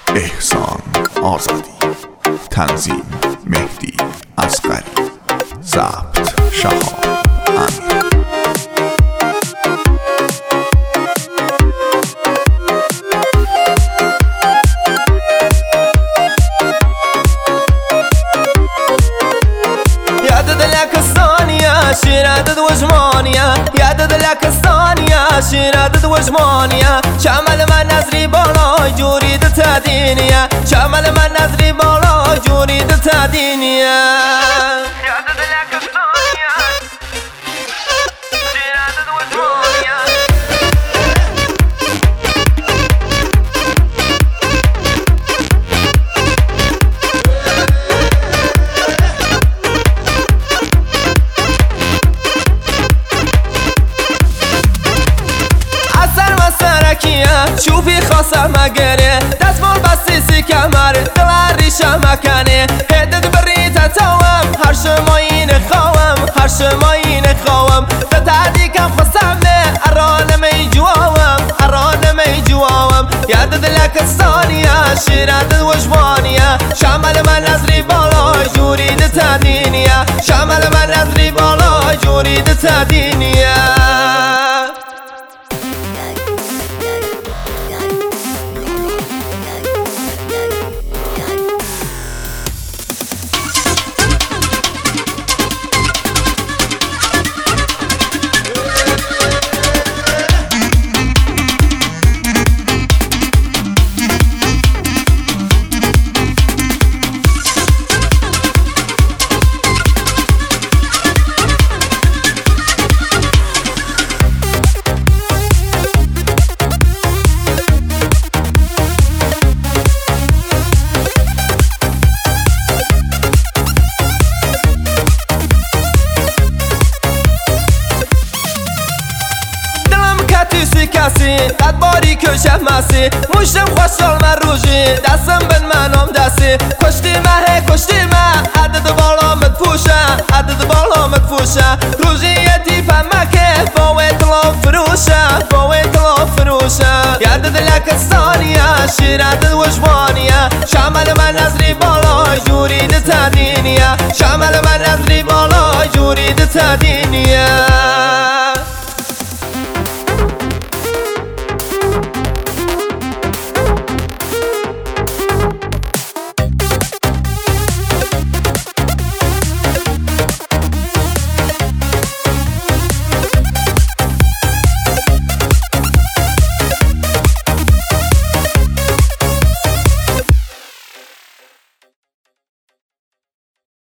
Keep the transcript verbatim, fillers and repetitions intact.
احسان آزادی، تنظیم مهدی اصغری، ضبط شهاب امیر. شيرادد وجمانيا يا ددلك الثانية شيرادد وجمانيا شامل ما نزري بالا جوريد تادينيا شامل ما نزري بالا جوريد تادينيا يا ددلك الثانية شيرادد وجمانيا شوفي خاصة مقري دسمول بسيسي كمر دلار ريشة مكاني هدد بريتا توام هرش ماين خوام هرش ماين خوام تتعدي كم خصامي أرانا ميجوام أرانا ميجوام يادد لك الثانية شيراد الوجبانية شامل ما نزري بالا جوريد تادينيا شامل ما نزري بالا جوريد تادينيا. کسی قد باری کشه مسی موشم خوشحال من روژی دستم بن منم دستی کشتی مه کشتی مه عدد بالا مدفوشه عدد بالا مدفوشه روژی یه تیفه مکه با اطلاف فروشه با اطلاف فروشه یادد لک الثانیه شیراد وجبانیه شامل من نظری بالا جورید تدینیه شامل من نظری بالا جورید تدینیه.